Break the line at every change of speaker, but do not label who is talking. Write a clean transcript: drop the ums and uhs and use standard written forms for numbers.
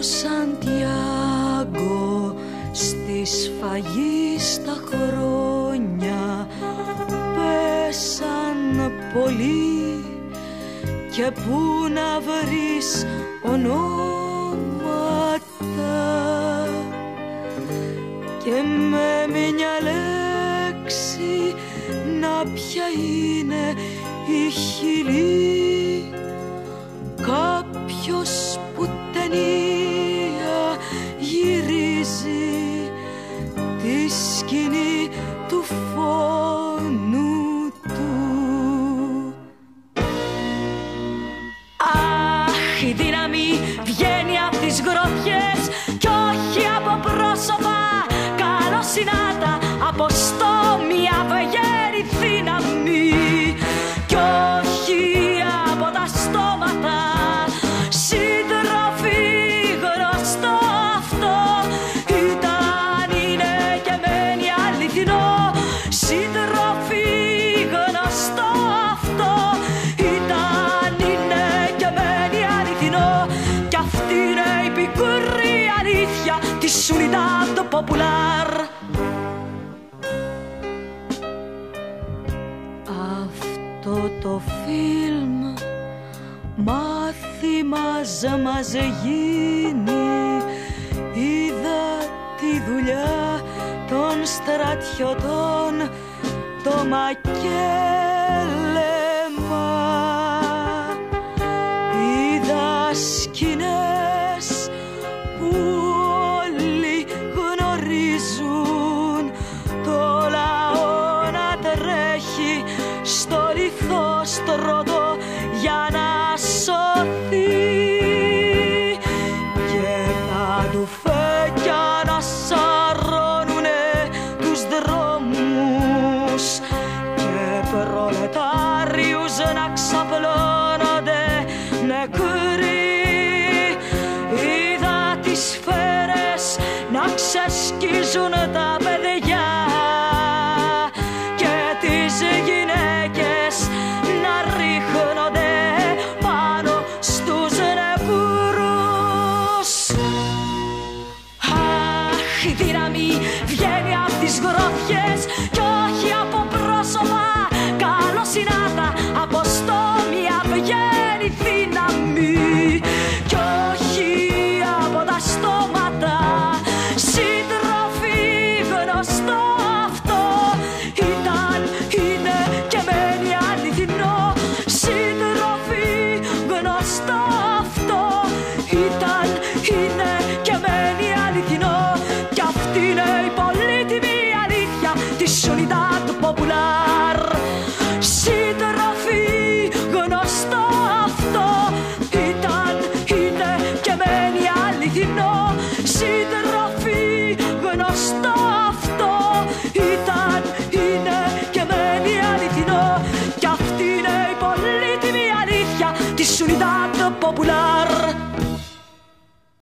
Σαντιάγκο στη σφαγή στα χρόνια πέσαν πολλοί και πού να βρεις ονόματα και με μια λέξη να ποια είναι η χειλή κάποιος που ταινία γυρίζει τη σκηνή του φόνου του. Αχ, η δύναμη βγαίνει από τις γροθιές κι όχι από πρόσωπα καλοσυνάτα, από στόμη αυγέρη δύναμη κι όχι από τα στόματα. Σύντροφοι, γνωστό αυτό ήταν, είναι και μένει αληθινό. Σύντροφοι, γνωστό αυτό ήταν, είναι και μένει αληθινό. Κι αυτή είναι η πικρή αλήθεια της Unidad Popular. Αυτό το φιλμ μάθημας μας γίνει. Είδα τη δουλειά των στρατιωτών, το μακέλεμα. Είδα σκηνές που όλοι γνωρίζουν, το λαό να τρέχει στο λιθόστρωτο για να σωθεί και τα ντουφέκια να σαρώνουνε τους δρόμους και προλετάριους να ξαπλώνονται νεκροί. Είδα τις σφαίρες να ξεσκίζουν τα